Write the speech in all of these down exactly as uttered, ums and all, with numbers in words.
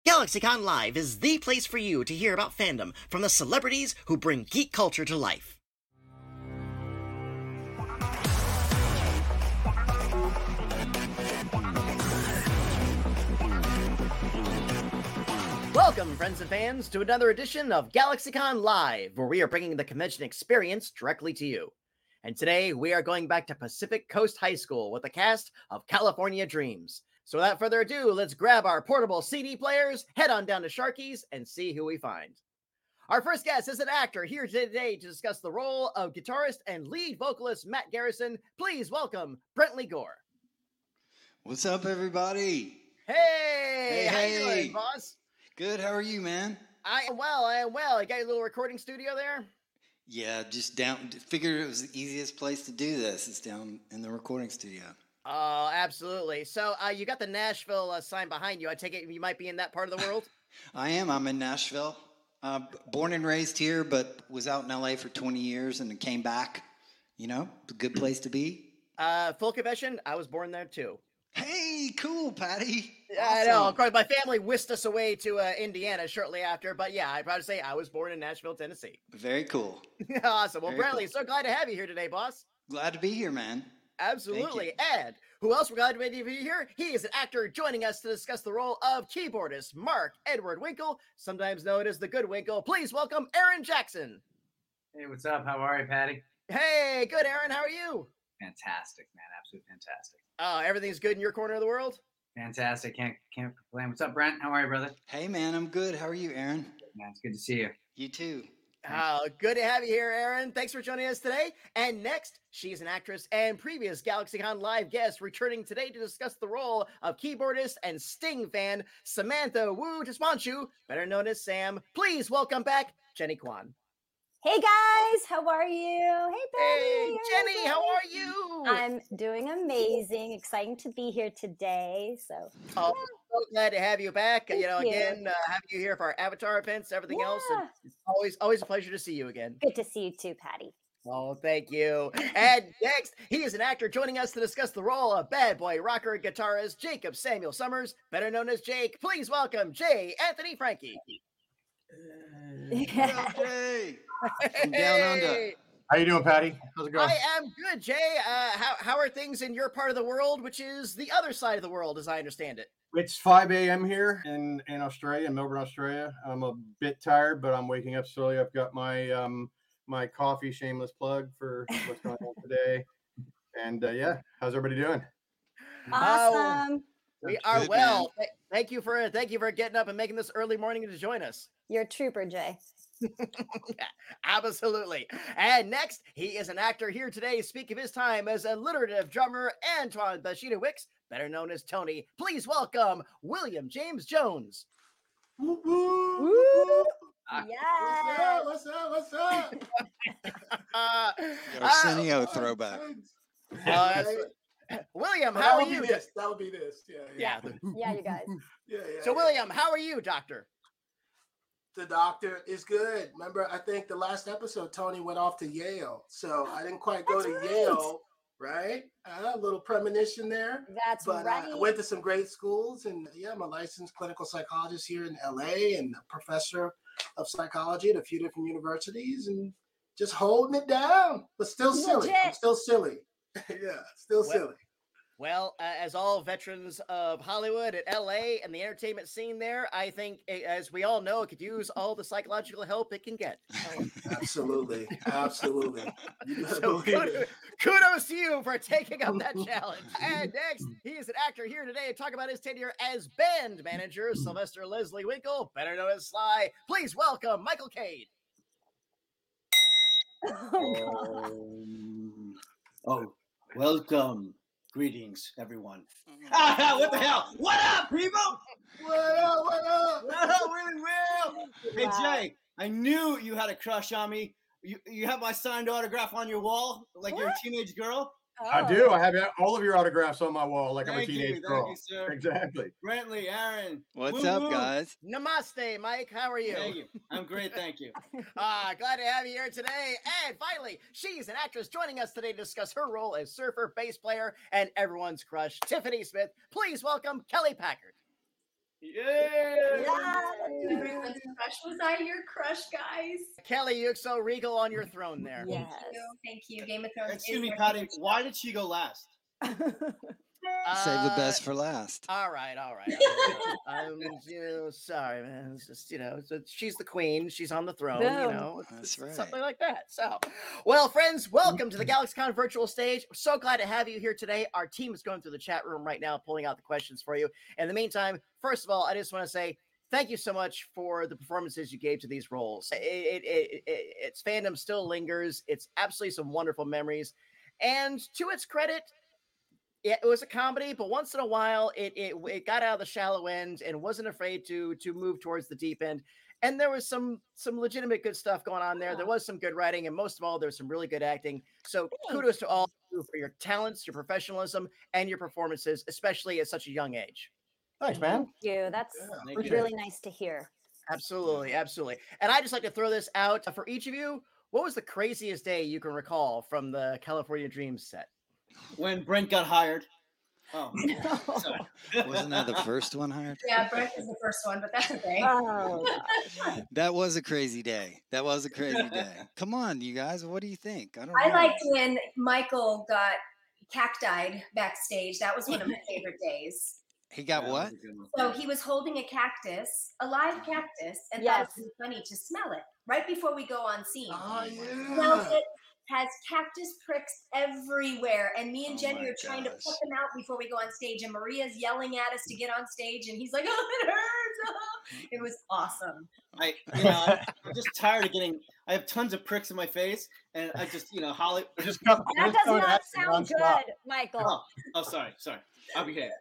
GalaxyCon Live is the place for you to hear about fandom from the celebrities who bring geek culture to life. Welcome, friends and fans, to another edition of GalaxyCon Live, where we are bringing the convention experience directly to you. And today, we are going back to Pacific Coast High School with the cast of California Dreams. So without further ado, let's grab our portable C D players, head on down to Sharky's, and see who we find. Our first guest is an actor here today to discuss the role of guitarist and lead vocalist Matt Garrison. Please welcome Brentley Gore. What's up, everybody? Hey, hey how hey. you doing, boss? Good, how are you, man? I am well, I am well. You got your little recording studio there? Yeah, just down, figured it was the easiest place to do this. It's down in the recording studio. Oh, absolutely. So uh, you got the Nashville uh, sign behind you. I take it you might be in that part of the world? I am. I'm in Nashville. Uh, born and raised here, but was out in L A for twenty years and then came back. You know, a good place to be. Uh, full confession, I was born there too. Hey, cool, Patty. Yeah, awesome. I know. Of course, my family whisked us away to uh, Indiana shortly after. But yeah, I'd probably say I was born in Nashville, Tennessee. Very cool. Awesome. Well, Very Bradley, cool. So glad to have you here today, boss. Glad to be here, man. Absolutely. And who else we're glad to be here? He is an actor joining us to discuss the role of keyboardist Mark Edward Winkle, sometimes known as the Good Winkle. Please welcome Aaron Jackson. Hey, what's up? How are you, Patty? Hey, good, Aaron. How are you? Fantastic, man. Absolutely fantastic. Oh, everything's good in your corner of the world? Fantastic. Can't can't complain. What's up, Brent? How are you, brother? Hey, man. I'm good. How are you, Aaron? Man, it's good to see you. You too. Oh, good to have you here, Aaron. Thanks for joining us today. And next, she's an actress and previous GalaxyCon Live guest, returning today to discuss the role of keyboardist and Sting fan Samantha Wu Tismanchu, better known as Sam. Please welcome back Jenny Kwan. Hey guys, how are you? Hey, Patty. Hey, Jenny, how are you? I'm doing amazing. Exciting to be here today. So, oh, yeah. so glad to have you back. Thank you know, you. again, uh, having you here for our Avatar events, everything yeah. else. And it's always, always a pleasure to see you again. Good to see you too, Patty. Oh, thank you. And next, he is an actor joining us to discuss the role of bad boy rocker and guitarist Jacob Samuel Summers, better known as Jake. Please welcome J. Anthony Frankie. Yeah. Jay. From down under. How you doing, Patty? How's it going? I am good, Jay. Uh, how, how are things in your part of the world, which is the other side of the world, as I understand it? It's five a.m. here in, in Australia, in Melbourne, Australia. I'm a bit tired, but I'm waking up slowly. I've got my um my coffee, shameless plug for what's going on today. And uh, yeah, how's everybody doing? Awesome. Uh, we are good, well. Th- thank you for thank you for getting up and making this early morning to join us. You're a trooper, Jay. Absolutely. And next, he is an actor here today to speak of his time as a alliterative drummer, Antoine Bashida Wicks, better known as Tony. Please welcome William James Jones. Woo, woo, woo. Yeah. What's up? What's up? What's up? uh, Arsenio uh, throwback. Uh, William, well, how that are would you? Be this. That would be this. Yeah. Yeah. Yeah. Yeah, you guys. yeah, yeah. So, yeah. William, how are you, Doctor? The doctor is good. Remember, I think the last episode, Tony went off to Yale. So I didn't quite go That's to right. Yale, right? Uh, a little premonition there. That's but right. uh, I went to some great schools. And yeah, I'm a licensed clinical psychologist here in L A and a professor of psychology at a few different universities and just holding it down, but still silly. Legit. I'm still silly. yeah, still Well, silly. Well, uh, as all veterans of Hollywood at L A and the entertainment scene there, I think, it, as we all know, it could use all the psychological help it can get. Absolutely. Absolutely. You better So believe kudos, it. kudos to you for taking up that challenge. And next, he is an actor here today to talk about his tenure as band manager, Sylvester Leslie Winkle, better known as Sly. Please welcome Michael Cade. Oh, Um, oh, welcome. Greetings, everyone. What the hell? What up, people? What up? What up? What up, really real? Hey, Wow. Jay, I knew you had a crush on me. You, you have my signed autograph on your wall, like you're a What? teenage girl. I do. I have all of your autographs on my wall, like I'm a Thank you, teenage thank girl. you, sir. Exactly. Brentley, Aaron. What's woo up, woo. guys? Namaste, Mike. How are you? Thank you. I'm great, thank you. Ah, glad to have you here today. And finally, she's an actress joining us today to discuss her role as surfer, bass player, and everyone's crush, Tiffany Smith. Please welcome Kelly Packard. Yeah. Everyone's crush. Was I your crush, guys? Kelly, you look so regal on your throne there. Yes. Thank you. Thank you. Game of Thrones. Excuse is me, my Patty. favorite show. Why did she go last? Save the Uh, best for last. All right, all right. I'm, you know, sorry, man. It's just, you know, it's, it's- she's the queen. She's on the throne, you Boom. know. it's- That's it's right. Something like that. So, well, friends, welcome to the GalaxyCon virtual stage. We're so glad to have you here today. Our team is going through the chat room right now, pulling out the questions for you. In the meantime, first of all, I just want to say thank you so much for the performances you gave to these roles. It, it, it, it, its fandom still lingers. It's absolutely some wonderful memories. And to its credit, it was a comedy, but once in a while, it, it it got out of the shallow end and wasn't afraid to to move towards the deep end. And there was some some legitimate good stuff going on there. There was some good writing, and most of all, there's some really good acting. So kudos to all of you for your talents, your professionalism, and your performances, especially at such a young age. Thanks, man. Thank you. That's Thank was you. really nice to hear. Absolutely, absolutely. And I just like to throw this out for each of you. What was the craziest day you can recall from the California Dreams set? When Brent got hired. Oh, sorry. Wasn't that the first one hired? Yeah, Brent is the first one, but that's okay. Oh, That was a crazy day. That was a crazy day. Come on, you guys. What do you think? I don't I know. liked when Michael got cactied backstage. That was one of my favorite days. He got Yeah, what? that was a good one. So he was holding a cactus, a live cactus, and Yes. thought it would be funny to smell it right before we go on scene. Oh Smells yeah. it, has cactus pricks everywhere, and me and Oh Jenny my are trying to gosh. put them out before we go on stage, and Maria's yelling at us to get on stage, and he's like, "Oh, it hurts!" It was awesome. I, you know, I'm, I'm just tired of getting. I have tons of pricks in my face, and I just, you know, Holly. Just come, that just does coming not at you sound nonstop. good, Michael. Oh, oh, sorry, sorry. I'll behave.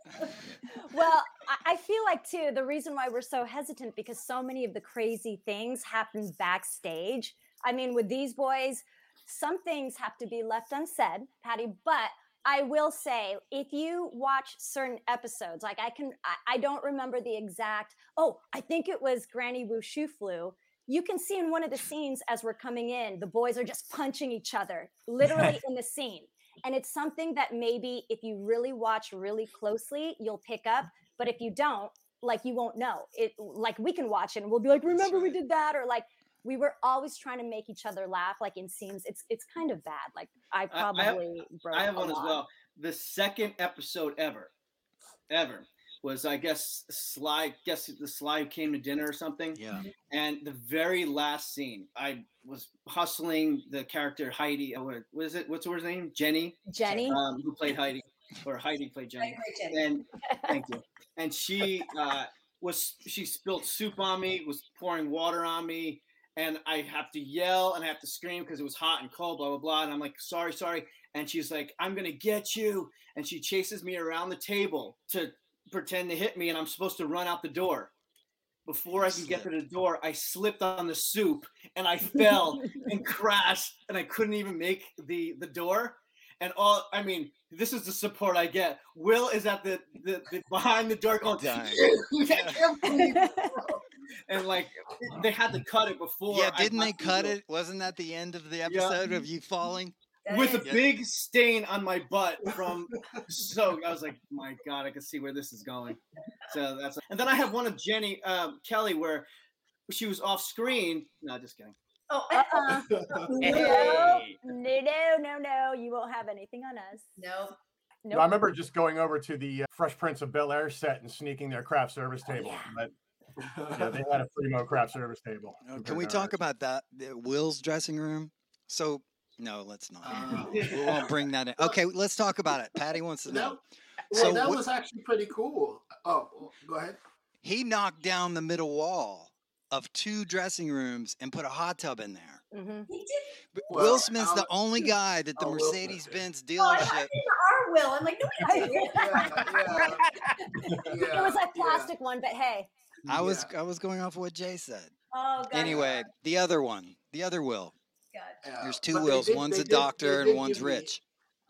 Well, I- I feel like too the reason why we're so hesitant because so many of the crazy things happen backstage. I mean, with these boys, some things have to be left unsaid, Patty. But I will say, if you watch certain episodes, like I can, I, I don't remember the exact. Oh, I think it was Granny Wu Shu Flu. You can see in one of the scenes as we're coming in, the boys are just punching each other, literally in the scene. And it's something that maybe if you really watch really closely, you'll pick up. But if you don't, like you won't know. It like we can watch it and we'll be like, remember we right. did that, or like we were always trying to make each other laugh, like in scenes. It's it's kind of bad. Like I I- I have- probably broke I have a one as lot. well. The second episode ever, ever was I guess Sly. Guess the Sly came to dinner or something. Yeah. And the very last scene, I was hustling the character Heidi. uh, What what is it? What's her name? Jenny, Jenny. um, who played Heidi, or Heidi played Jenny. Great, Jenny. And thank you. And she uh, was she spilled soup on me, was pouring water on me, and I have to yell and I have to scream because it was hot and cold, blah blah blah. And I'm like, sorry, sorry. And she's like, I'm gonna get you. And she chases me around the table to pretend to hit me, and I'm supposed to run out the door. Before I can get to the door, I slipped on the soup and I fell and crashed, and I couldn't even make the the door. And all I mean, this is the support I get. Will is at the the, the behind the door going, Dying. I can't believe it, bro." And like they had to cut it before. Yeah, I didn't they left the cut door. it? Wasn't that the end of the episode of you falling? With a Yeah. big stain on my butt from so I was like, my God, I can see where this is going. So that's and then I have one of Jenny um, Kelly where she was off screen. No, just kidding. Oh, Uh-uh. No, Hey. no, no, no, no. You won't have anything on us. no. No, I Nope. remember just going over to the uh, Fresh Prince of Bel Air set and sneaking their craft service Oh, table. yeah. But yeah, they had a primo craft service table. Oh, Can compared we to talk ours. about that? the- Will's dressing room? So, no, let's not. Uh, we won't bring that in. Okay, let's talk about it. Patty wants to that, know. well, So that wh- was actually pretty cool. Oh, go ahead. He knocked down the middle wall of two dressing rooms and put a hot tub in there. Mhm. He did. But Well, Will Smith's the I'll- only guy that the Oh, Will Smith, Mercedes Benz Oh, I thought dealership. it was our Will. I'm like, no, he didn't. Yeah, yeah, It yeah, was a yeah. plastic one, but hey. I was Yeah. I was going off what Jay said. Oh, God. Anyway, the other one, the other Will. God. Yeah, There's two but they Wills. did- One's they a did- they doctor and did one's give me- rich.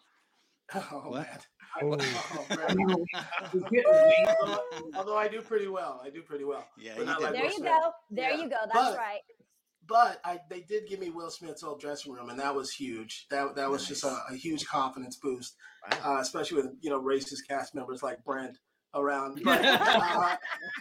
Oh, What? man. Oh. Oh, man. although, although I do pretty well, I do pretty well. Yeah, but you not did. like There Will you Smith. go. There Yeah. you go. That's But- right. But I, they did give me Will Smith's old dressing room, and that was huge. That that was just a, a huge confidence boost, Wow. uh, especially with you know racist cast members like Brent around. But, uh,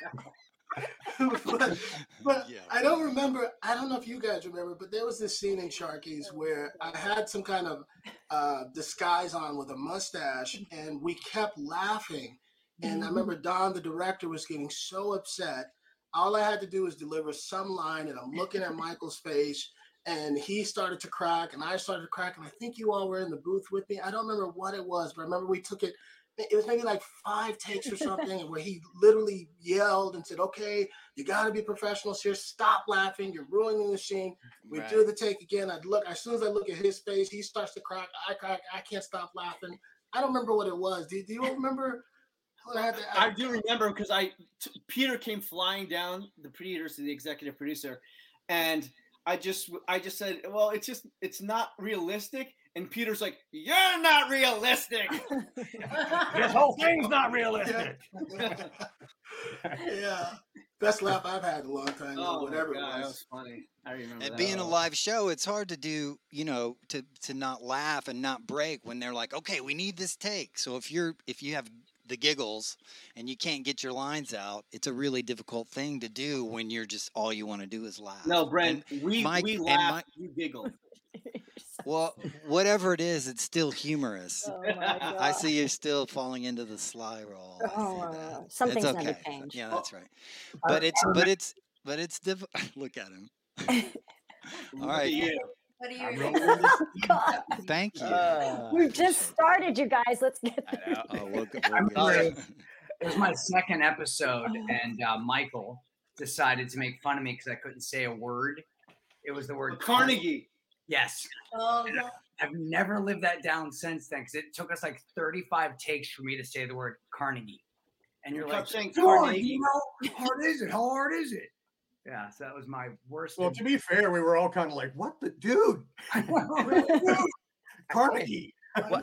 but, but Yeah. I don't remember. I don't know if you guys remember, but there was this scene in Sharkies where I had some kind of uh, disguise on with a mustache, and we kept laughing. And I remember Don, the director, was getting so upset. All I had to do was deliver some line, and I'm looking at Michael's face, and he started to crack, and I started to crack, and I think you all were in the booth with me. I don't remember what it was, but I remember we took it. It was maybe like five takes or something, and where he literally yelled and said, "Okay, you got to be professionals here. Stop laughing. You're ruining the scene." We Right. do the take again. I'd look. As soon as I look at his face, he starts to crack. I crack. I can't stop laughing. I don't remember what it was. Do, do you all remember? What I, had to, I do remember because I t- Peter came flying down the producers to the executive producer, and I just I just said, well, it's just it's not realistic. And Peter's like, you're not realistic. This whole thing's not realistic. Yeah, best laugh I've had in a long time. Oh, whatever my God, it that was. was funny. I remember And that. being a live show, it's hard to do, you know, to to not laugh and not break when they're like, okay, we need this take. So if you're if you have the giggles and you can't get your lines out, it's a really difficult thing to do when you're just all you want to do is laugh. No, Brent, And we Mike- we and laugh, Mike- you giggle. well, whatever it is, it's still humorous. Oh my God. I see you're still falling into the sly roll. I see Oh, that. some It's things never okay. change. Yeah, that's right. But it's but it's but it's difficult. Look at him. All Look at right. you. What do you I'm remember? rolling this- God, Thank you. Uh, we've just started, you guys. Let's get I know. Oh, we'll, go- I'm we'll sorry. get It was my second episode, and uh, Michael decided to make fun of me because I couldn't say a word. It was the word Carnegie. Yes. Oh, no. I've never lived that down since then because it took us like thirty-five takes for me to say the word Carnegie. And you're You like, kept saying "Come on, Carnegie." you know, how hard is it? How hard is it? Yeah, so that was my worst. Well, to be fair, we were all kind of like, "What the dude, dude, Carnegie?" What,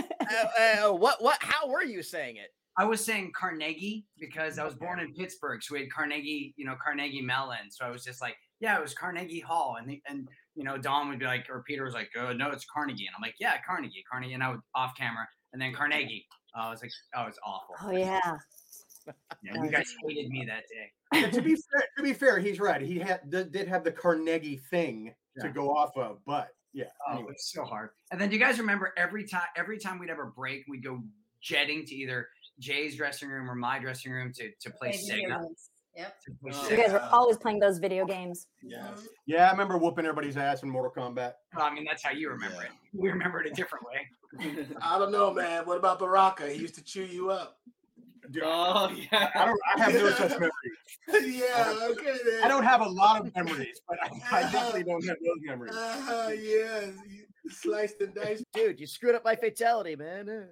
uh, uh, what? What? How were you saying it? I was saying Carnegie because I was born in Pittsburgh, so we had Carnegie, you know, Carnegie Mellon. So I was just like, yeah, it was Carnegie Hall, and the, and you know, Don would be like, or Peter was like, oh no, it's Carnegie, and I'm like, yeah, Carnegie, Carnegie, and I would off camera, and then Carnegie. Uh, I was like, oh, it's awful. Oh yeah. Yeah, you guys hated me that day. And to be fair, to be fair, he's right. He had did did have the Carnegie thing to Yeah. go off of, but yeah. Oh, Anyway. it's so hard. And then do you guys remember every time every time we'd ever break, we'd go jetting to either Jay's dressing room or my dressing room to to play Play video Sega. games. Yep. To play Oh. You Sega. guys were always playing those video games. Yeah. Yeah, I remember whooping everybody's ass in Mortal Kombat. Well, I mean, that's how you remember it. We remember it a different way. I don't know, man. What about Baraka? He used to chew you up. Dude, Oh I yeah. don't. I have no such memories. Yeah, okay then. I don't have a lot of memories, but I, I definitely don't have those memories. Uh, yeah, you sliced and diced. Dude, you screwed up my fatality, man.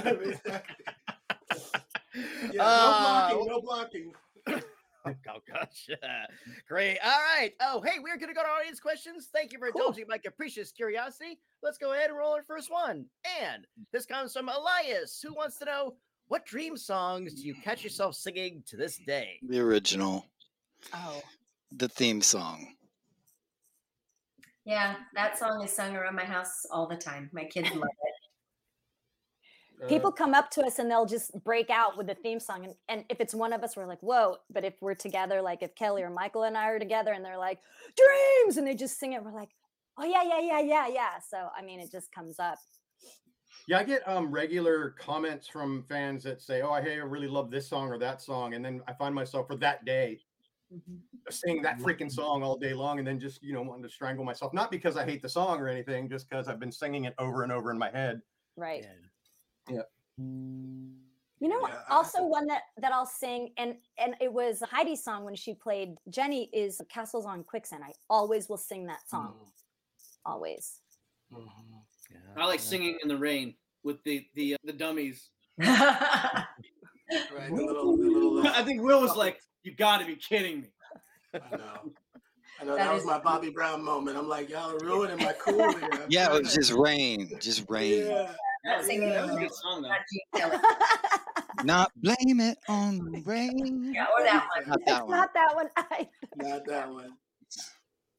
Yeah, Uh, no blocking, no blocking. Oh gosh. Great. All right. Oh, hey, we're gonna go to audience questions. Thank you for Cool. indulging my capricious curiosity. Let's go ahead and roll our first one. And this comes from Elias, who wants to know, what dream songs do you catch yourself singing to this day? The original, Oh. the theme song. Yeah, that song is sung around my house all the time. My kids love it. People come up to us and they'll just break out with the theme song. And, and if it's one of us, we're like, whoa. But if we're together, like if Kelly or Michael and I are together and they're like, dreams, and they just sing it, we're like, oh, yeah, yeah, yeah, yeah, yeah. So, I mean, it just comes up. Yeah, I get um regular comments from fans that say, "Oh, hey, I really love this song or that song," and then I find myself for that day singing that freaking song all day long, and then just you know wanting to strangle myself. Not because I hate the song or anything, just because I've been singing it over and over in my head. Right. Yeah. You know, Yeah, I- also one that that I'll sing, and and it was Heidi's song when she played Jenny is Castles on Quicksand. I always will sing that song. Always. I like singing in the rain with the the uh, the dummies. Right, the little, the little, uh, I think Will was like, "You got to be kidding me." I know. I know That that, was is- my Bobby Brown moment. I'm like, y'all are ruining my cool here. I'm Yeah, it trying was to- just rain, just rain. Yeah. Not singing Yeah. That was a it. good song though. Not Gene Kelly. Not blame it on the rain. Yeah, or that one. Not that It's one. not that one. I, Not that one.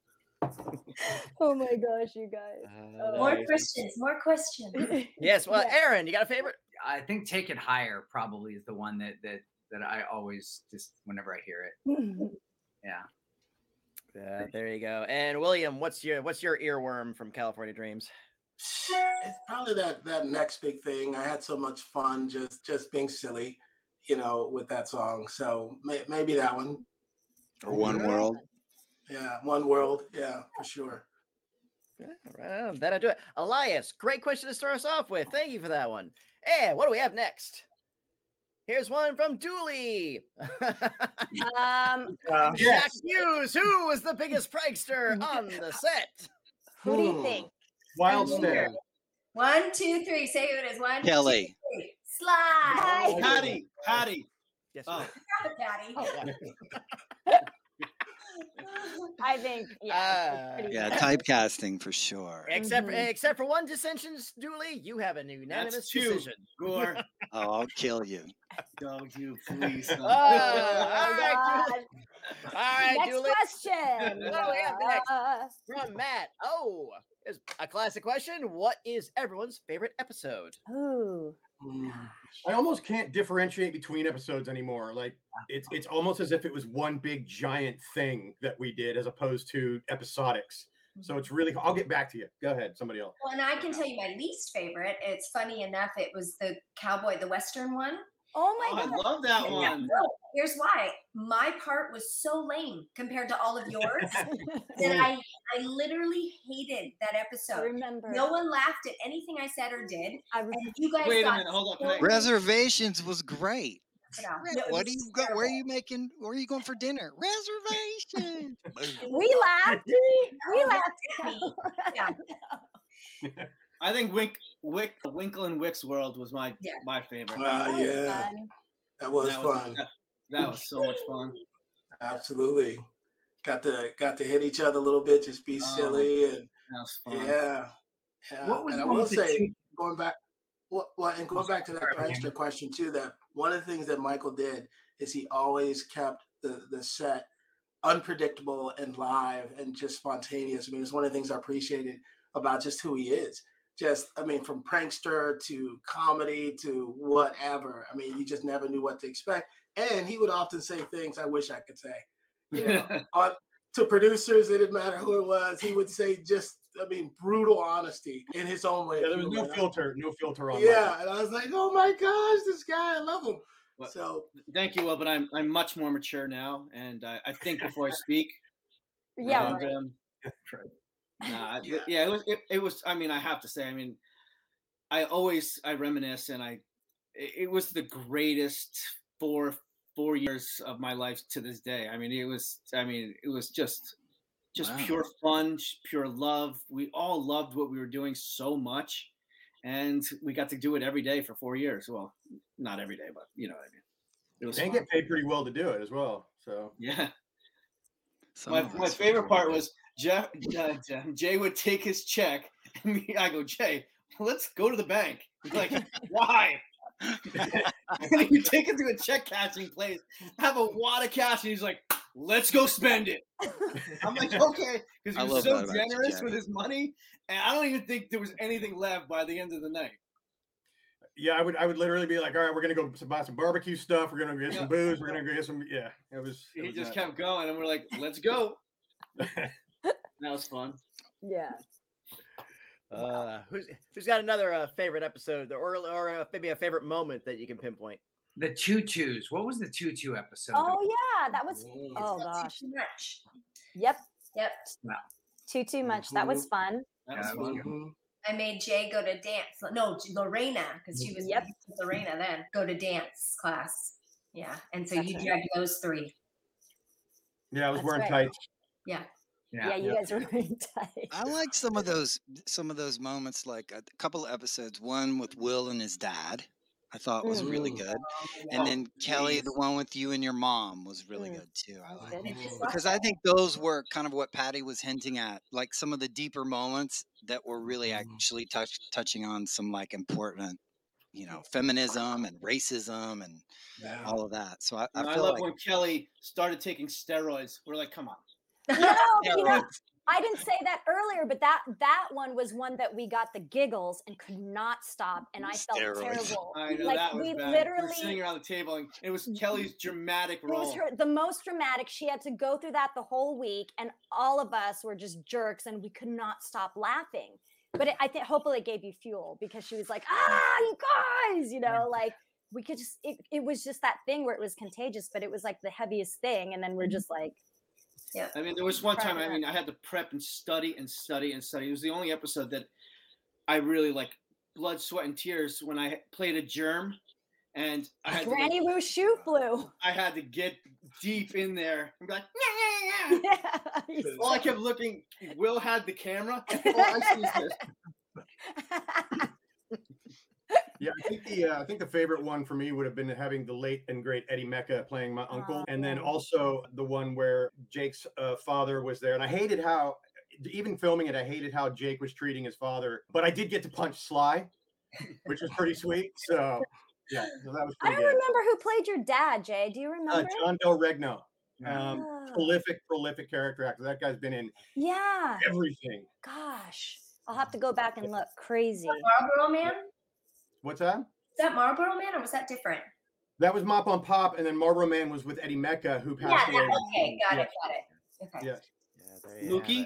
Oh my gosh, you guys. Uh, More nice. questions. More questions. Yes. Well, Yeah. Aaron, you got a favorite? I think "Take It Higher" probably is the one that that that I always just whenever I hear it. Yeah. Uh, there you go. And William, what's your what's your earworm from California Dreams? It's probably that that next big thing. I had so much fun just just being silly, you know, with that song. So may, maybe that one. Or One World. Yeah, One World. Yeah, for sure. Yeah, right on. That'll do it. Elias, great question to start us off with. Thank you for that one. And what do we have next? Here's one from Dooley. Um, Jack Yes. Hughes, who was the biggest prankster on the set? who do you Hmm. think? Wild I'm Stan. here. One, two, three. Say who it is. One, two, Kelly. three. Slide. Patty, Patty. Yes. Oh. William. Patty. Oh, yeah. I think, yeah. Uh, pretty Yeah, much. typecasting for sure. Except Mhm. except for one dissension, Dooley, you have a unanimous That's two. decision. Gore. Oh, I'll kill you. Don't you please. Oh, Oh, all right, God. Dooley. All right, Next Dooley. question. What do we have next? Uh, From Matt. Oh, is a classic question. What is everyone's favorite episode? ooh. Hmm. I almost can't differentiate between episodes anymore. Like it's it's almost as if it was one big giant thing that we did as opposed to episodics. So it's really I'll get back to you. Go ahead, somebody else. Well, and I can tell you my least favorite. It's funny enough. It was the cowboy, the Western one. Oh Oh, my I God. love that Yeah, one. no, here's why. My part was so lame compared to all of yours that I I literally hated that I episode. remember. No one laughed at anything I said or did, I re- and you guys Wait a got minute, hold on, so can I- many- Reservations was great. you know, Re- no, it What was do you go? Where are terrible. you making? Where are you going for dinner? Reservations. Boom. we laughed. We Oh, laughed. at me. Yeah. I think Wink, Wick, Winkle and Wick's World was my Yeah. my favorite. Uh, That was yeah, fun. that was that, was, fun. that, that was so much fun. Absolutely. Got to got to hit each other a little bit, just be Oh. silly and That was fun. yeah. Yeah. What was and I the one will with the say, two- going back, well, well, and going back to that Sorry, William. prankster question too, that one of the things that Michael did is he always kept the the set unpredictable and live and just spontaneous. I mean, it's one of the things I appreciated about just who he is. Just, I mean, from prankster to comedy to whatever. I mean, you just never knew what to expect. And he would often say things I wish I could say. You know, on, to producers, it didn't matter who it was. He would say just, I mean, brutal honesty in his own way. Yeah, of there was no humor. filter, no filter on Yeah, and I was like, oh my gosh, this guy, I love him. What? So Thank you, Will, but I'm I'm much more mature now, and I, I think before I speak. Yeah. And, right. um, nah, it- yeah, it was. It, it was. I mean, I have to say. I mean, I always I reminisce, and I. It, it was the greatest four four years of my life to this day. I mean, it was. I mean, it was just, just Wow. pure fun, sh- pure love. We all loved what we were doing so much, and we got to do it every day for four years. Well, not every day, but you know what I mean. It was And fun. get paid pretty well to do it as well. So Yeah. Some My, of my us were favorite part really was Jeff, uh, Jeff- Jay would take his check, and me, I go, Jay, let's go to the bank. He's like, why? And he would take it to a check cashing place, have a wad of cash, and he's like, let's go spend it. I'm like, okay, because I he love was so that about you, generous Jay. with his money, and I don't even think there was anything left by the end of the night. yeah, I would I would literally be like, all right, we're gonna go buy some barbecue stuff. We're gonna get Yeah. some booze. We're gonna go get some. Yeah, it was. It He was just nuts. kept going, and we're like, let's go. That was fun. Yeah. Uh, who's who's got another uh, favorite episode or or uh, maybe a favorite moment that you can pinpoint? The tutus. What was the tutu episode? Oh yeah, that was. mm, Oh It's not gosh. too much. Yep. Yep. Too too much. That was fun. That was Yeah, that was fun. good. mhm. I made Jay go to dance. No, Lorena, because she was Yep. Lorena then go to dance class. Yeah, and so That's you right. dragged those three. Yeah, I was That's wearing right. tights. Yeah. Yeah, Yeah. you Yep. guys were really tight. I like some of those some of those moments, like a couple of episodes. One with Will and his dad, I thought was really Mm. good, Oh, and yeah. then Kelly, the Jeez. one with you and your mom, was really Mm. good too. I That was like good. And just because I think those were kind of what Patty was hinting at, like some of the deeper moments that were really Mhm. actually touch, touching on some like important, you know, feminism and racism and Yeah. all of that. So I, You I know, I feel love like when Kelly started taking steroids. We're like, come on. You know, you know, I didn't say that earlier, but that that one was one that we got the giggles and could not stop, and I felt Steroids. terrible. I know Like that was we bad. literally we were sitting around the table, and it was Kelly's dramatic it was role. her the most dramatic. She had to go through that the whole week, and all of us were just jerks, and we could not stop laughing. But it, I think hopefully it gave you fuel because she was like, ah, you guys, you know, like we could just it, it was just that thing where it was contagious, but it was like the heaviest thing, and then we're just like. Yeah. I mean, there was one time, I Cracking mean, I had to prep and study and study and study. It was the only episode that I really like blood, sweat, and tears when I played a germ. And I had, to, like, Granny Woo shoe flu. I had to get deep in there and be like, "Nyah, nyah, nyah." Yeah. All I kept looking, Will had the camera, and all I see is this. Yeah, I think the uh, I think the favorite one for me would have been having the late and great Eddie Mecca playing my uncle, Oh, and then yeah. also the one where Jake's uh, father was there. And I hated how, even filming it, I hated how Jake was treating his father. But I did get to punch Sly, which was pretty sweet. So yeah, so that was I pretty don't good. remember who played your dad, Jay. Do you Uh, remember? John Del Regno, um, Oh. prolific, prolific character actor. That guy's been in Yeah. everything. Gosh, I'll have to go back and look. Crazy. Marlboro Man? What's that? Is that Marlboro Man or was that different? That was Mop on Pop, and then Marlboro Man was with Eddie Mecca, who Yeah, passed that, away. okay, got Yeah. it, got it. Okay. Yes. Yeah, there you have Mookie? it.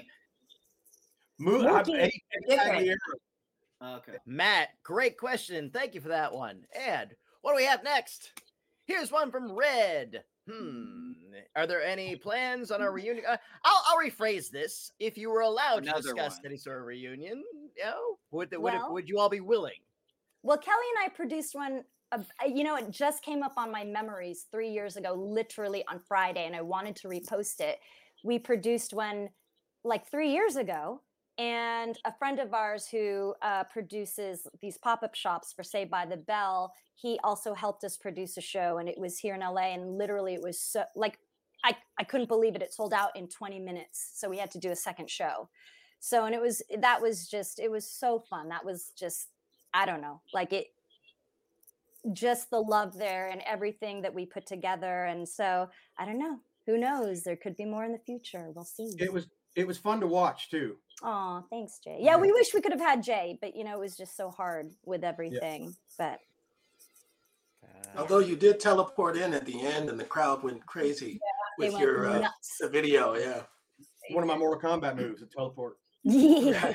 Mo- Mookie. Eddie, Eddie Different. Tagliere. Oh, okay. Matt, great question. Thank you for that one. And what do we have next? Here's one from Red. Hmm. Are there any plans on a reunion? Uh, I'll, I'll rephrase this. If you were allowed to Another discuss one. any sort of reunion, you know, would, would, it- Well- would you all be willing? Well, Kelly and I produced one. Uh, you know, it just came up on my memories three years ago, literally on Friday, and I wanted to repost it. We produced one like three years ago, and a friend of ours who uh, produces these pop-up shops for Saved by the Bell, he also helped us produce a show, and it was here in L A. And literally, it was so like I I couldn't believe it. It sold out in twenty minutes, so we had to do a second show. So, and it was that was just it was so fun. That was just I don't know, like it. Just the love there and everything that we put together, and so I don't know. Who knows? There could be more in the future. We'll see. It was it was fun to watch too. Oh, thanks, Jay. Yeah, we wish we could have had Jay, but you know, it was just so hard with everything. But Uh, Although you did teleport in at the end, and the crowd went crazy they with went your uh, nuts. the video. Yeah. One of my Mortal Kombat moves, a teleport. Yeah.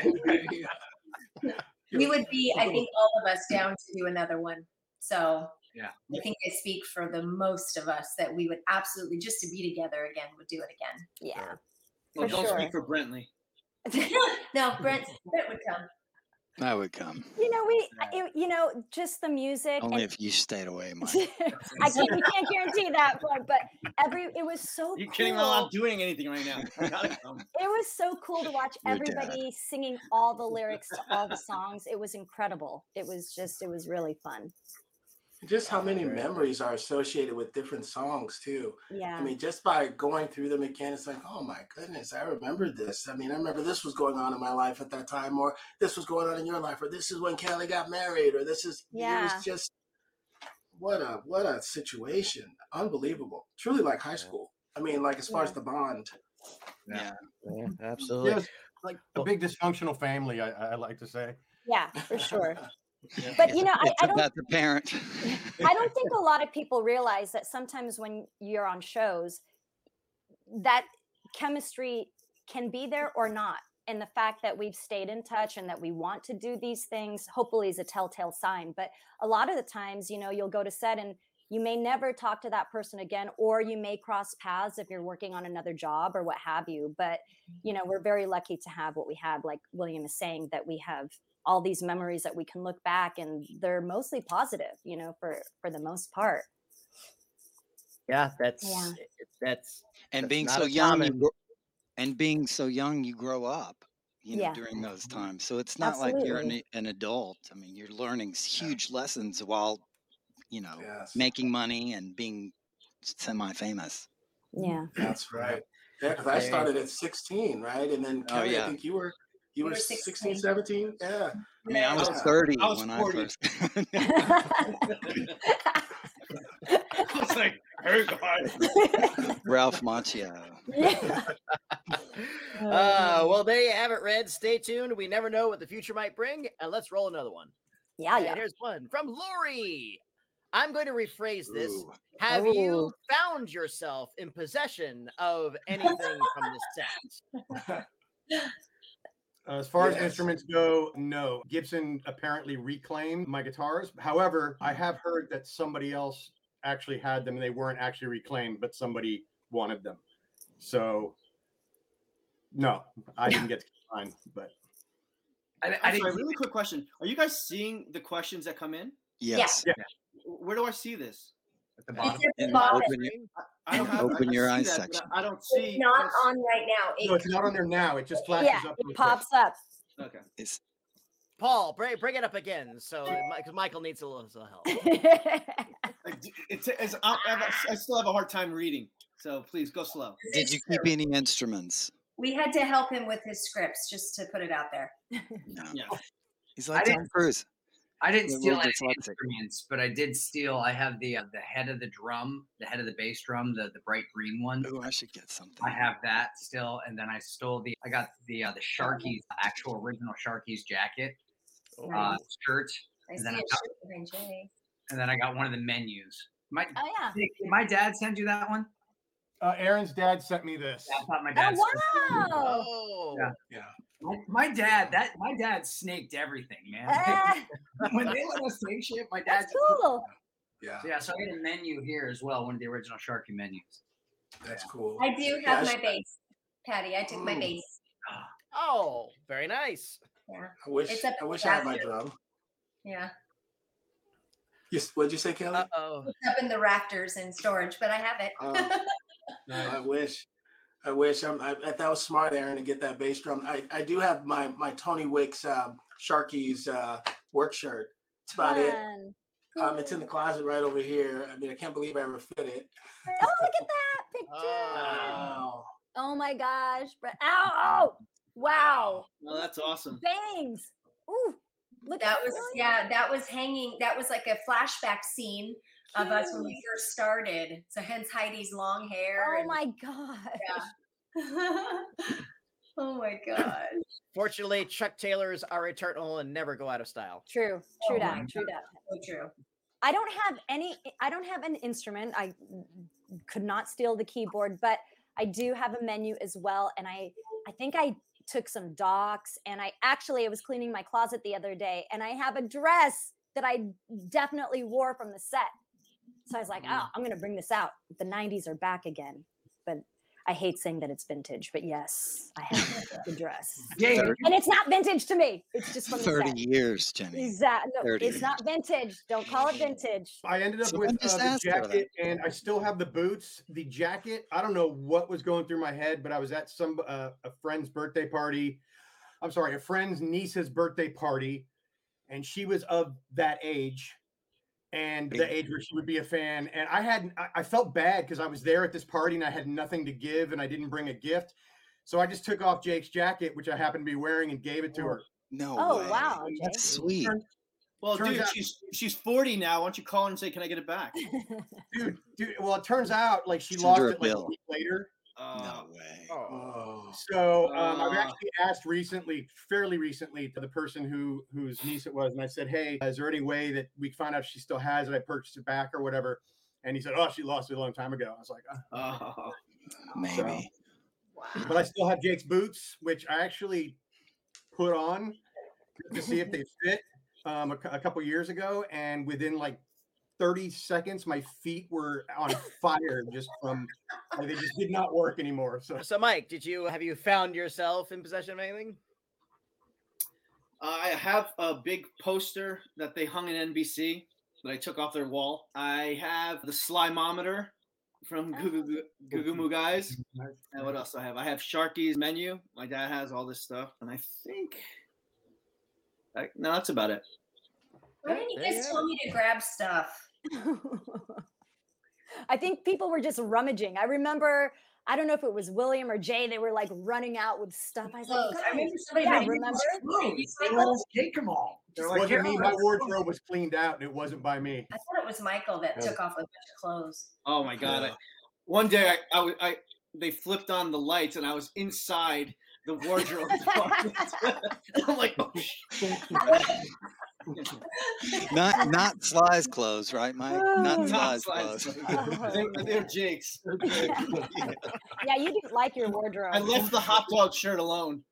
We would be, I think, all of us down to do another one. So Yeah. I think I speak for the most of us that we would absolutely, just to be together again, would do it again. Yeah. Well, For don't sure. speak for Brentley. No, Brent, Brent would come. I would come. You know, we, it, you know, just the music. Only and- if you stayed away, Mike. I can't, we can't guarantee that, but, but every, it was so You cool. kidding? I'm not doing anything right now. I gotta come. It was so cool to watch Your dad. everybody singing all the lyrics to all the songs. It was incredible. It was just, it was really fun. Just how many memories are associated with different songs too. Yeah. I mean, just by going through them again, it's like, oh my goodness, I remember this. I mean, I remember this was going on in my life at that time, or this was going on in your life, or this is when Kelly got married, or this is, Yeah. it was just, what a, what a situation. Unbelievable. Truly like high school. I mean, like as far as Yeah. the bond. Yeah. yeah, absolutely. Yes, like a big dysfunctional family, I, I like to say. Yeah, for sure. But you know, I, It's I don't about the parent. I don't think a lot of people realize that sometimes when you're on shows, that chemistry can be there or not. And the fact that we've stayed in touch and that we want to do these things, hopefully is a telltale sign. But a lot of the times, you know, you'll go to set and you may never talk to that person again, or you may cross paths if you're working on another job or what have you. But, you know, we're very lucky to have what we have, like William is saying, that we have all these memories that we can look back and they're mostly positive, you know, for, for the most part. Yeah, that's Yeah. it- that's And That's being not so a young, you common- gro- and being so young, you grow up, you know, Yeah. during those times. So it's not like you're an, Absolutely. an adult. I mean, you're learning s- huge lessons while, you know, Yes. making money and being semi-famous. Yeah. That's right. Yeah, because I started at sixteen, right? And then Oh, Kelly, yeah. I think you were you We were were sixteen, sixteen. seventeen. Yeah. I mean, I was Yeah. thirty I was when forty. I first. It's like, hey guys. Ralph Macchio. Yeah. Uh, well, there you have it, Red. Stay tuned. We never know what the future might bring. And let's roll another one. Yeah, And yeah. here's one from Lori. I'm going to rephrase this. Ooh. Have Oh. you found yourself in possession of anything from this set? Uh, as far as Yes. instruments go, no. Gibson apparently reclaimed my guitars. However, I have heard that somebody else actually had them and they weren't actually reclaimed, but somebody wanted them. So, no, I didn't get to keep mine. But I, I I'm sorry, didn't. really quick question. Are you guys seeing the questions that come in? Yes. Where do I see this? At the It's bottom. at the And bottom. open your, I don't have. Open I, I your see eyes that, but section. I don't It's see. not I don't on right now. It no, it's not on there now. It just flashes Yeah, up. real it quick. pops up. see- Okay. it's, Paul, bring, bring it up again. So, because Michael needs a little help. I d- It's, it's, I, I have a- I still have a hard time reading, so please go slow. did you keep any instruments? We had to help him with his scripts, just to put it out there. No. Yeah. He's I like didn't- Tom Cruise. I didn't You're a steal little any dyslexic. instruments, but I did steal. I have the uh, the head of the drum, the head of the bass drum, the the bright green one. Oh, I should get something. I have that still, and then I stole the. I got the uh, the Sharkies actual original Sharkies jacket, uh, shirt, I And see then a I shirt got- behind Jay. and then I got one of the menus. My Oh yeah. did my dad send you that one? Uh, Aaron's dad sent me this. Yeah, I thought my dad. Oh sent you. wow. Oh, Yeah. My, my dad, that my dad snaked everything, man. Ah, When they let us take shit, my dad. that's just- cool. Yeah, So, yeah, so I got a menu here as well, one of the original Sharky menus. that's cool. I do have Yes. my bass, Patty. I took my Mm. bass. oh, very nice. Yeah, I wish It's up I in wish the I had my basket. drum. yeah. Yes, what'd you say, Kelly? Uh oh. It's up in the rafters in storage, but I have it. Uh, I wish. I wish. I'm, I, I thought it was smart, Aaron, to get that bass drum. I, I do have my my Tony Wicks um, Sharkies uh, work shirt. That's about it. Fun. Um, it's in the closet right over here. I mean, I can't believe I ever fit it. Oh, look at that picture. Wow. Oh my gosh. Brett. Ow. Wow. Well, that's awesome. Bangs. Ooh. Look That at was yeah, that was hanging. That was like a flashback scene of us when we first started. So hence Heidi's long hair. Oh and- my god. oh my god. Fortunately, Chuck Taylors are eternal and never go out of style. True. True Oh that. my True that. So true. I don't have any I don't have an instrument. I could not steal the keyboard, but I do have a menu as well. And I I think I took some docs and I actually I was cleaning my closet the other day and I have a dress that I definitely wore from the set. So I was like, oh, I'm gonna bring this out. The nineties are back again. But I hate saying that it's vintage, but yes, I have the dress. Yeah, Thirty, And it's not vintage to me. It's just from the thirty set. years, Jenny. Exactly. No, thirty it's not vintage. Don't call it vintage. I ended up So with I'm uh, just the asking about jacket, and I still have the boots. The jacket, I don't know what was going through my head, but I was at some uh, a friend's birthday party. I'm sorry, a friend's niece's birthday party, and she was of that age, and the age where she would be a fan. And I had, I, I felt bad because I was there at this party and I had nothing to give, and I didn't bring a gift. So I just took off Jake's jacket, which I happened to be wearing, and gave it to her. No Oh way. wow. That's Jay. sweet. Well, Turns dude, out- she's she's forty now. Why don't you call her and say, "Can I get it back?" Dude, dude. Well, it turns out like she Send lost her a it like a bill. week later. Uh, No way. Oh. So um, I've Uh. actually asked recently, fairly recently, to the person who whose niece it was, and I said, "Hey, is there any way that we can find out if she still has it? I purchased it back or whatever." And he said, "Oh, she lost it a long time ago." I was like, "Uh." uh, Maybe. "But I still have Jake's boots, which I actually put on to see if they fit um, a, cou- a couple years ago, and within like thirty seconds, my feet were on fire just from like, they just did not work anymore." So So, Mike, did you have you found yourself in possession of anything? I have a big poster that they hung in N B C that I took off their wall. I have the Slimeometer from Goo Goo Goo- Goo Goo Moo Guys. And what else do I have? I have Sharky's menu. My dad has all this stuff, and I think I, no, that's about it. Why didn't you There you guys have tell me to grab stuff? I think people were just rummaging. I remember, I don't know if it was William or Jay, they were like running out with stuff. I was like, Clothes. I remember "Guys, somebody yeah, made me remember? clothes. They all take them all. They're it like, wasn't me. "Here, My let's- wardrobe was cleaned out, and it wasn't by me. I thought it was Michael that Yeah. took off a bunch of clothes. Oh my god! Yeah. I, one day I, I, w- I they flipped on the lights, and I was inside the wardrobe department. I'm like, oh shit. Not not Sly's clothes, right, Mike? Not Not Sly's Sly's clothes. clothes. They, they're Jake's. Yeah, you didn't like your wardrobe. I left the hot dog shirt alone.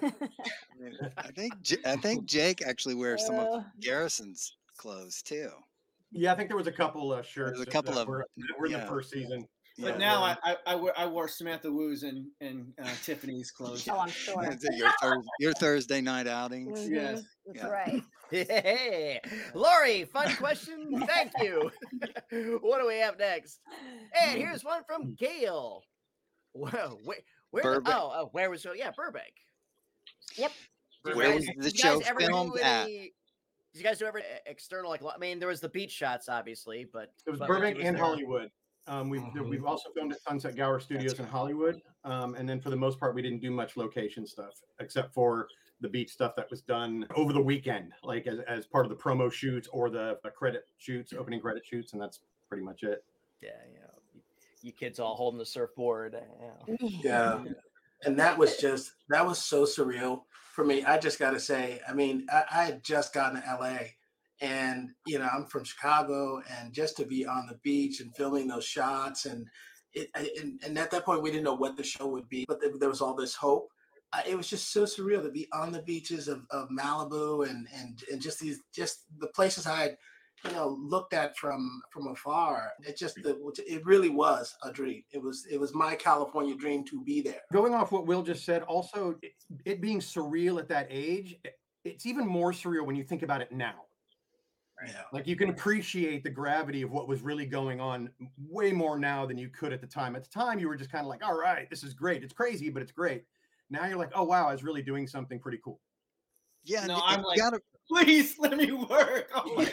I think J- I think Jake actually wears some Uh. of Garrison's clothes too. Yeah, I think there was a couple uh, shirts. There's a that- couple that of- were, that were in yeah. the first season. But Yeah, now were- I, I, I, wore, I wore Samantha Wu's and, and uh, Tiffany's clothes. Oh, I'm sure. Is it your, Thurs your Thursday night outings? Mhm, Yes. That's Yeah. right. Hey, Lori, fun question. Thank you. What do we have next? And here's one from Gail. Well, where, where the- Burbank. oh, oh, where was yeah, Burbank. Yep. Did you Where guys- was the did you show guys ever do filmed at? any- Did you guys do ever e- external like? I mean, there was the beach shots, obviously, but It was but Burbank was and there- Hollywood. Um, we've Mhm. we've also filmed at Sunset Gower Studios in Hollywood, um, and then for the most part, we didn't do much location stuff except for the beach stuff that was done over the weekend, like as, as part of the promo shoots or the, the credit shoots, opening credit shoots, and that's pretty much it. Yeah, you know, you, you kids all holding the surfboard. Yeah. Yeah. And that was just, that was so surreal for me. I just got to say, I mean, I, I had just gotten to L A and, you know, I'm from Chicago, and just to be on the beach and filming those shots. And it, I- and, and at that point, we didn't know what the show would be, but there, there was all this hope. Uh, it was just so surreal to be on the beaches of, of Malibu and, and, and just these, just the places I had, you know, looked at from, from afar. It just, it really was a dream. It was, it was my California dream to be there. Going off what Will just said, also it, it being surreal at that age, it- it's even more surreal when you think about it now. Yeah. Like you can appreciate the gravity of what was really going on way more now than you could at the time. At the time, you were just kind of like, all right, this is great. It's crazy, but it's great. Now you're like, oh, wow, I was really doing something pretty cool. Yeah, No, and I'm you like, gotta please let me work. Oh my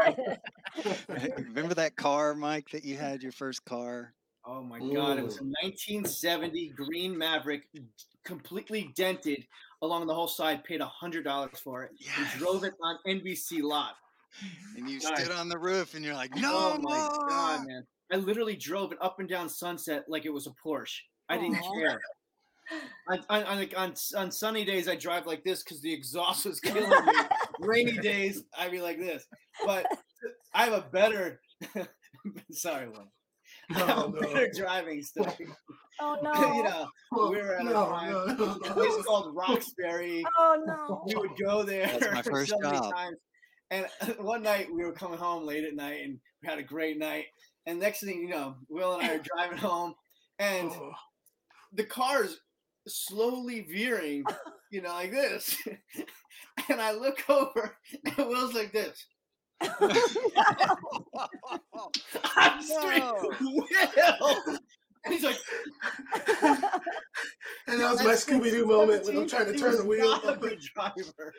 God. remember that car, Mike, that you had your first car. Oh my God. It was a nineteen seventy green Maverick, completely dented along the whole side, paid one hundred dollars for it, and Yes. drove it on N B C Live. And you Nice. stood on the roof, and you're like, no Oh my more. God, man. I literally drove it up and down Sunset like it was a Porsche. I didn't Aw. care. On, on, on, on, on sunny days, I drive like this because the exhaust was killing me. Rainy days, I'd be like this. But I have a better, sorry, Will. I have No, a no. better driving story. Oh no. you know, we were at a, No, time- no, no, a place no. called Roxbury. Oh no. We would go there That's my first so many job. times. And one night we were coming home late at night, and we had a great night. And next thing you know, Will and I are driving home, and Oh. the car's slowly veering, you know, like this. And I look over, and Will's like this. I'm straight, Will. And he's like, And that was my Scooby Doo moment when I'm trying to He turn was the wheel. not a up. good driver.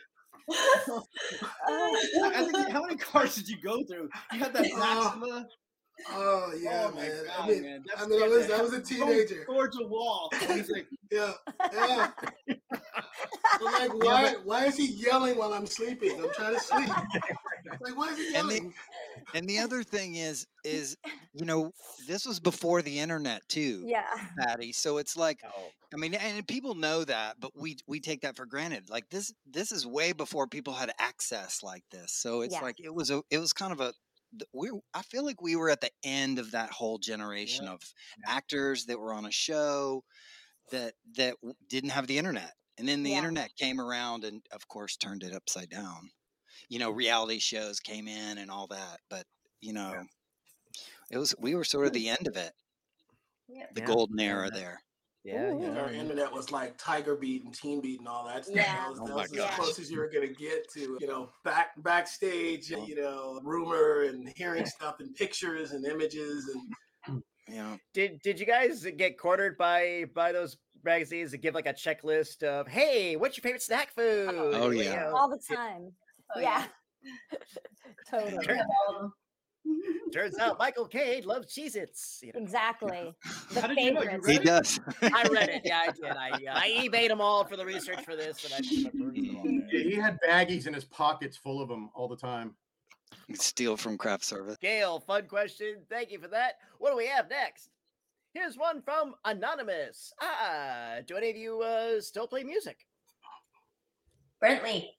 I think, how many cars did you go through? You had that Oh, Maxima. Oh yeah, Oh my man. God, I mean, man. I That's mean, I scared was the I was a hell- teenager. Towards a wall. And he's like, Yeah, yeah. I'm like, why? Why is he yelling while I'm sleeping? I'm trying to sleep. Like, why is he And the, yelling? and the other thing is, is you know, this was before the internet too, Yeah. Patty. So it's like, Oh, I mean, and people know that, but we we take that for granted. Like this, this is way before people had access like this. So it's Yeah. like it was a, it was kind of a. th- We, I feel like we were at the end of that whole generation of actors that were on a show that that w- didn't have the internet, and then the Yeah. internet came around and, of course, turned it upside down. You know, reality shows came in and all that, but you know, it was we were sort of the end of it, Yeah. the Yeah. golden Yeah, era that- there. yeah, Ooh. yeah. Our internet was like Tiger Beat and Teen Beat and all that stuff. Yeah. That was, Oh that my was as gosh. close as you were gonna get to, you know, back backstage, you know, rumor and hearing stuff and pictures and images and You know, Did did you guys get cornered by by those magazines that give like a checklist of, hey, what's your favorite snack food? Oh, You yeah. know, All the time. Oh, yeah. Totally. We have all of them. turns out Michael Cade loves Cheez-Its. You know. Exactly. The How did you know? You favorites. he read it? does. I read it. Yeah, I did. I uh, I eBayed them all for the research for this, and I just burned them all there. Yeah, he had baggies in his pockets full of them all the time. Steal from craft service. Gail, fun question. Thank you for that. What do we have next? Here's one from Anonymous. Ah, do any of you uh, still play music? Brentley.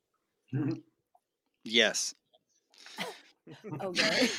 Yes. Okay.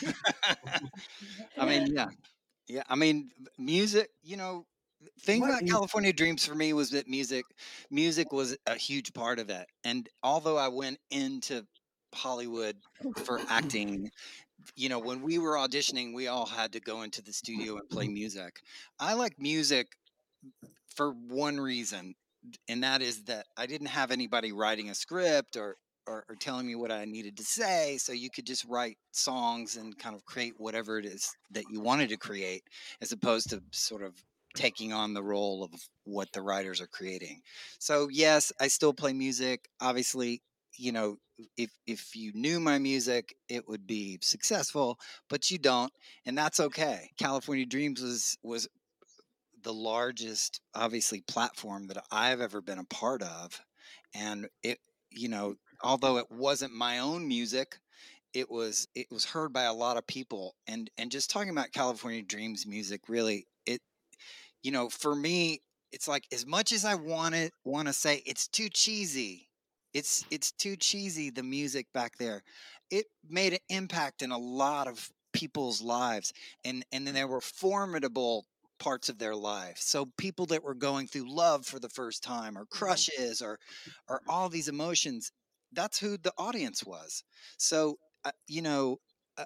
I mean, yeah. Yeah. I mean, music, you know, thing What about in- California Dreams for me was that music music was a huge part of it. And although I went into Hollywood for acting, you know, when we were auditioning, we all had to go into the studio and play music. I like music for one reason, and that is that I didn't have anybody writing a script or, or or telling me what I needed to say, so you could just write songs and kind of create whatever it is that you wanted to create, as opposed to sort of taking on the role of what the writers are creating. So yes, I still play music. Obviously, you know, if if you knew my music, it would be successful, but you don't, and that's okay. California Dreams was was the largest, obviously, platform that I've ever been a part of. And it, you know, although it wasn't my own music, it was it was heard by a lot of people. And and just talking about California Dreams music, really, it, you know, for me, it's like, as much as I want to want to say it's too cheesy, it's it's too cheesy, the music back there. It made an impact in a lot of people's lives, and and then there were formidable parts of their life. So people that were going through love for the first time, or crushes, or or all these emotions, that's who the audience was. So uh, you know, uh,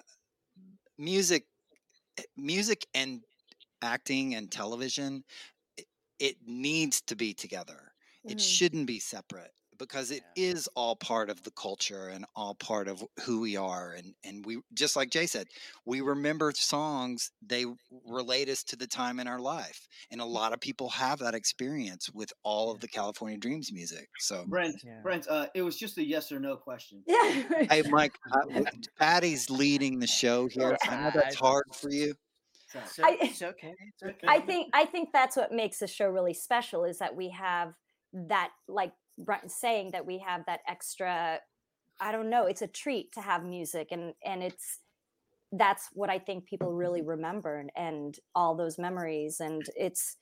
music eh, music and acting and television, it, it needs to be together. It Mhm. shouldn't be separate, because it Yeah. is all part of the culture and all part of who we are. And and we, just like Jay said, we remember songs, they relate us to the time in our life. And a lot of people have that experience with all of the California Dreams music. So Brent, Yeah. Brent, uh, it was just a yes or no question. Yeah. hey, Mike, uh, w- Patty's leading the show here. I know that's I- hard for you. So, So, I- it's okay. It's okay. I think I think that's what makes the show really special, is that we have that, like Brenton's saying, that we have that extra, I don't know, it's a treat to have music, and and it's that's what I think people really remember, and, and all those memories. And it's,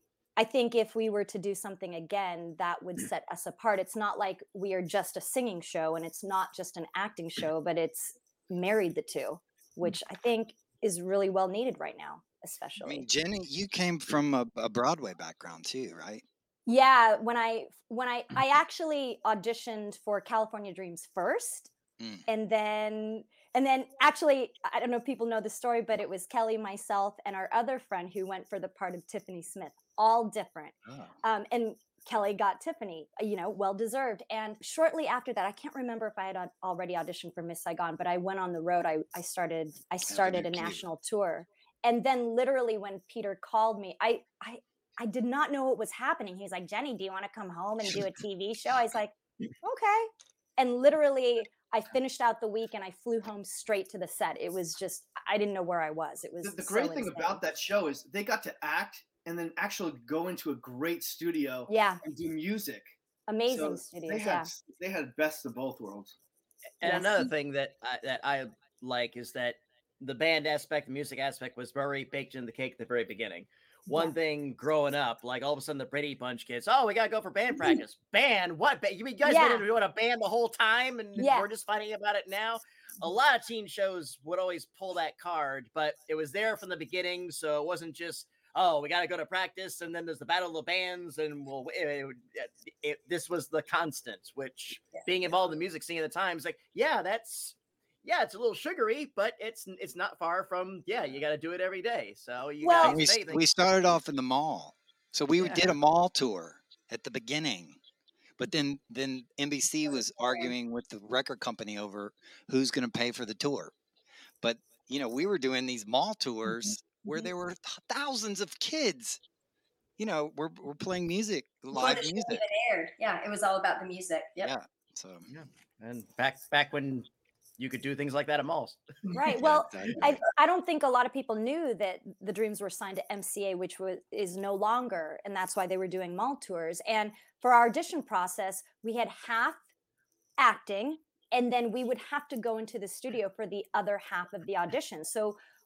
I think if we were to do something again, that would set us apart. It's not like we are just a singing show, and it's not just an acting show, but it's married the two, which I think is really well needed right now, I especially. mean, Jenny, you came from a, a Broadway background too, right? Yeah, when I when I I actually auditioned for California Dreams first, Mm. and then and then actually, I don't know if people know the story, but it was Kelly, myself, and our other friend who went for the part of Tiffany Smith, all different. Oh. Um, and Kelly got Tiffany, uh, you know, well deserved. And shortly after that, I can't remember if I had au- already auditioned for Miss Saigon, but I went on the road. I I started I started a Avenue Q. national tour, and then literally when Peter called me, I I I did not know what was happening. He's like, Jenny, do you want to come home and do a T V show? I was like, okay. And literally, I finished out the week and I flew home straight to the set. It was just, I didn't know where I was. It was the, the so great thing insane. about that show is they got to act and then actually go into a great studio Yeah, and do music. amazing So studios. they had Yeah. they had best of both worlds. And Yes. another thing that I, that I like is that the band aspect, the music aspect was very baked in the cake at the very beginning. One Yeah. thing growing up, like all of a sudden the Brady Bunch kids, oh, we gotta go for band practice. Band? What? ba- You mean you guys Yeah. been doing a band the whole time, and Yeah. we're just finding about it now? A lot of teen shows would always pull that card, but it was there from the beginning, so it wasn't just, oh, we gotta go to practice, and then there's the battle of the bands, and well, it, it, it, this was the constant. Which being involved in the music scene at the time is like, yeah, that's. Yeah, it's a little sugary, but it's it's not far from, yeah, you got to do it every day. So you Well- And guys we, s- say things. we started off in the mall. So we Yeah. did a mall tour at the beginning. But then, then N B C was arguing with the record company over who's going to pay for the tour. But, you know, we were doing these mall tours where there were th- thousands of kids. You know, we're, we're playing music, Before live the show music. even aired. Yeah, it was all about the music. Yep. Yeah. So, And back back when you could do things like that at malls. Right. yeah, Well, exactly. I, I don't think a lot of people knew that the Dreams were signed to M C A, which was is no longer, and that's why they were doing mall tours. And for our audition process, we had half acting, and then we would have to go into the studio for the other half of the audition. So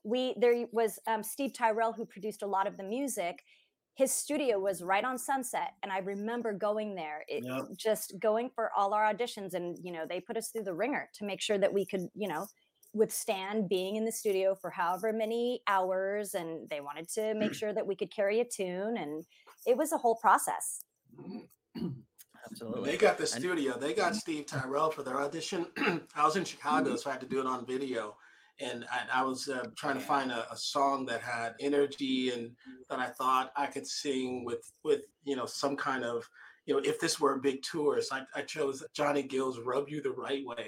we there was um, Steve Tyrell, who produced a lot of the music. His studio was right on Sunset, and I remember going there, it, Yep. just going for all our auditions, and you know they put us through the ringer to make sure that we could, you know, withstand being in the studio for however many hours, and they wanted to make sure that we could carry a tune, and it was a whole process. Absolutely. They got the studio. They got Steve Tyrell for their audition. I was in Chicago, so I had to do it on video. And I, I was uh, trying to find a, a song that had energy and that I thought I could sing with, with you know, some kind of, you know, if this were a big tour. So I, I chose Johnny Gill's Rub You the Right Way.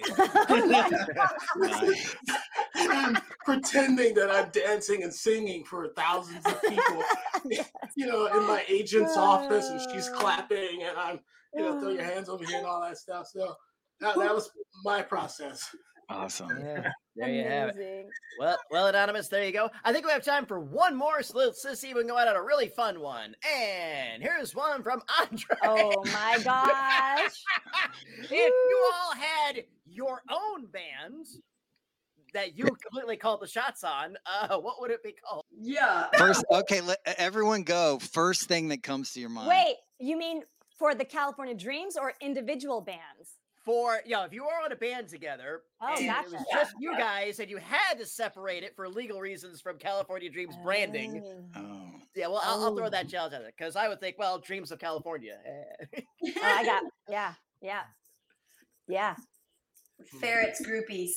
Nice. And I'm pretending that I'm dancing and singing for thousands of people, you know, in my agent's office, and she's clapping, and I'm, you know, throw your hands over here and all that stuff. So that, that was my process. Awesome. Yeah, there you have it. Amazing. Well, well, Anonymous, there you go. I think we have time for one more, so let's, let's see if we can go out on a really fun one. And here's one from Andre. Oh my gosh. If you all had your own band that you completely called the shots on, uh, what would it be called? Yeah. First, okay, let everyone go. First thing that comes to your mind. Wait, you mean for the California Dreams or individual bands? For, you know, if you were on a band together, Oh, and it gotcha. was just you guys, and you had to separate it for legal reasons from California Dreams branding. Oh. Oh. Yeah, well, I'll, I'll throw Oh. that challenge at it, because I would think, well, Dreams of California. eh. Oh, I got, yeah, yeah, yeah. Ferrets groupies.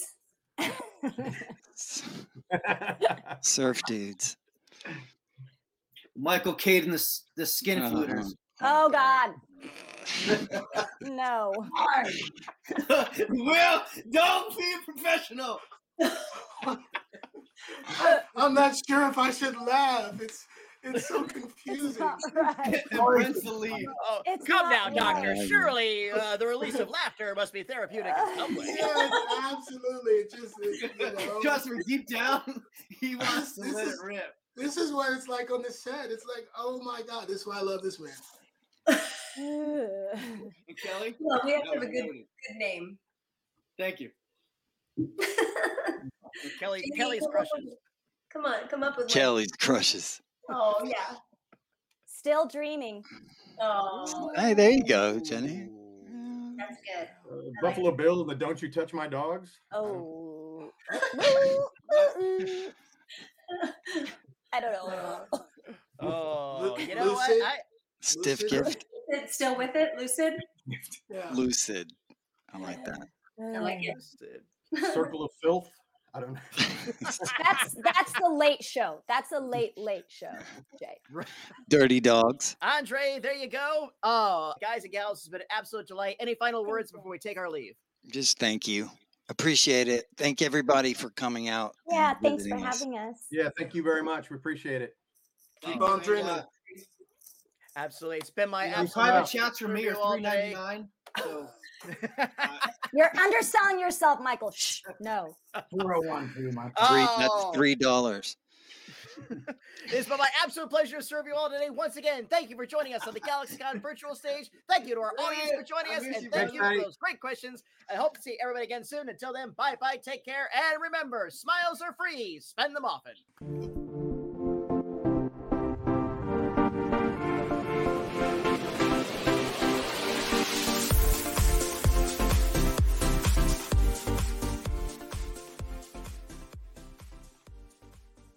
Surf dudes. Michael Cade and the s- the Skin Uh-huh. Fluters. Oh God. No. Will, don't be a professional. I, I'm not sure if I should laugh. It's it's so It's confusing. not right. And Brent's the lead. Oh, It's come not now, doctor. right. Surely uh, the release of laughter must be therapeutic in some way. Yes, absolutely. It just, it, you know, Trust me, deep down, he wants to This let it is- rip. this is what it's like on the set. It's like, oh my God, this is why I love this man. And Kelly? Well, we have to That have a was good loaded. good name. Thank you. And Kelly, Jamie, Kelly's come up crushes. with- Come on, come up with one. Kelly's crushes. Oh yeah. Still dreaming. Oh, Hey, there you go, Jenny. that's good. Uh, Buffalo Bill and the Don't You Touch My Dogs. Oh. I don't know. Oh, Lu- you know what? Lucid. I, Stiff Lucid. gift. Lucid, still with it, Lucid? Yeah. Lucid. I like that. I like it. Circle of Filth. I don't know. That's that's the late show. That's a late late show, Jay. Dirty dogs. Andre, there you go. Oh, guys and gals, it's been an absolute delight. Any final words before we take our leave? Just thank you. Appreciate it. Thank everybody for coming out. and Yeah, thanks for visiting us. having us. Yeah, thank you very much. We appreciate it. Keep Oh, on dreaming. Absolutely. It's been my And absolute private pleasure chats from me to are do all three day. ninety-nine. So You're underselling yourself, Michael. Shh. No. four oh one for you, Mike. Three, Oh. that's three dollars. It's been my absolute pleasure to serve you all today. Once again, thank you for joining us on the GalaxyCon virtual stage. Thank you to our audience for joining I us, miss and you, thank brother. you for those great questions. I hope to see everybody again soon. Until then, bye bye, take care, and remember, smiles are free. Spend them often.